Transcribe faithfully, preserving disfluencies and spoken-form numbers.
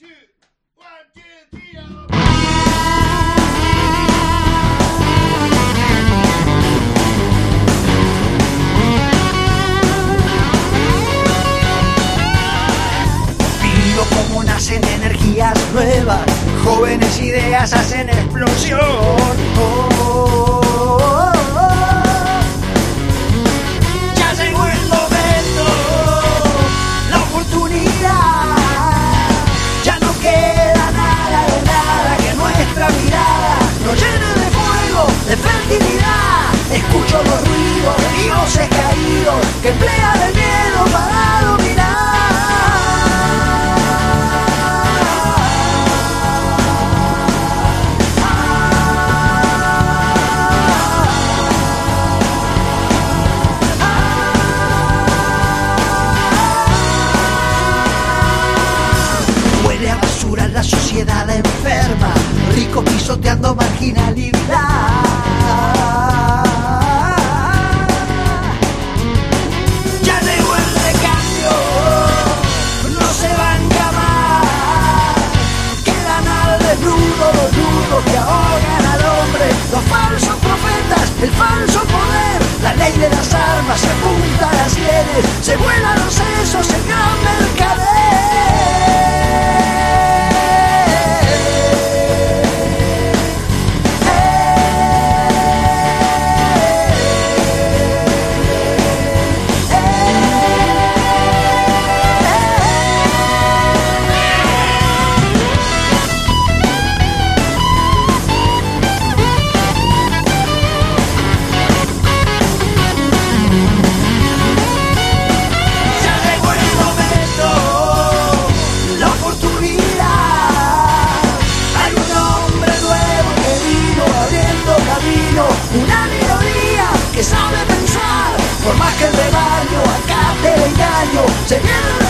Vivo como nacen energías nuevas, jóvenes ideas hacen explosión. Oh, oh, oh, oh. Ya llegó el momento, la oportunidad. Ya no queda nada de nada que nuestra mirada nos llene de fuego, de fertilidad. Escucho los ruidos de dioses caídos que emplean el miedo para dominar. La sociedad enferma, rico pisoteando marginalidad. Ya llegó el recambio, no se banca más. Quedan al desnudo los nudos que ahogan al hombre, los falsos profetas, el falso poder. La ley de las armas se apunta a las sienes, se vuelan los sesos, el gran mercader. Una minoría que sabe pensar, por más que el rebaño acá te engaño, se viene